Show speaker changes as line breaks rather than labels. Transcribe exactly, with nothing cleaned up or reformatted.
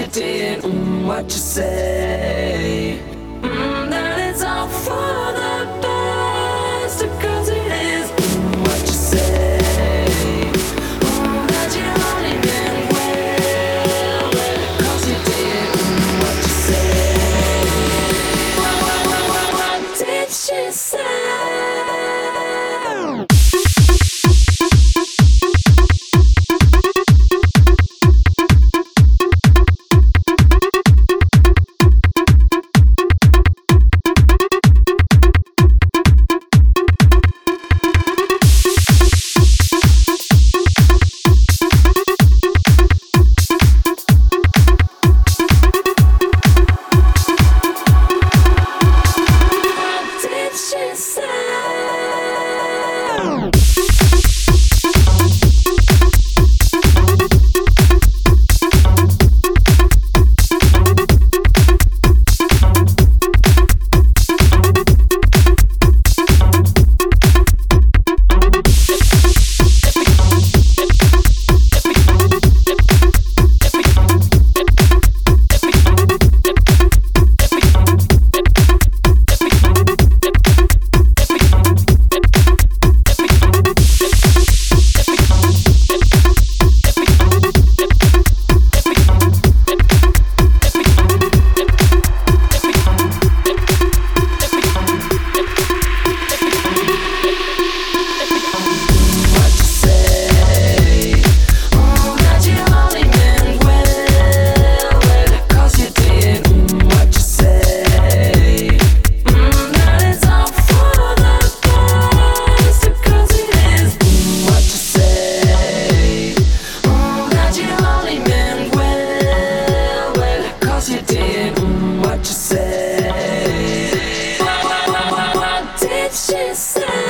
did mm, what you say. Mm, that it's all for the best, because it is mm, what you say. Mm, that you only meant well, because you did mm, what you say. What, what, what, what, what did she say? What you say? What, what, what, what did she say?